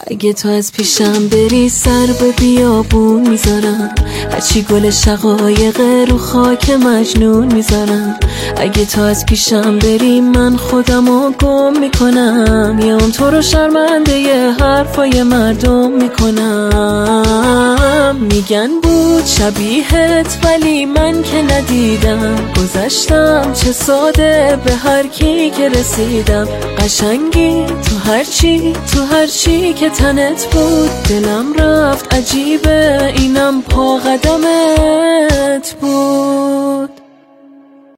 اگه تو از پیشم بری سر به بیابون میذارم، هرچی گل شقایق رو خاک مجنون میذارم. اگه تو از پیشم بری من خودمو گم میکنم، یا اون تو رو شرمنده ی حرفای مردم میکنم. میگن بود شبیهت ولی من که ندیدم، گذشتم چه ساده به هر کی که رسیدم. قشنگی تو هرچی که تنت بود، دلم رفت عجیبه اینم پا قدمت بود.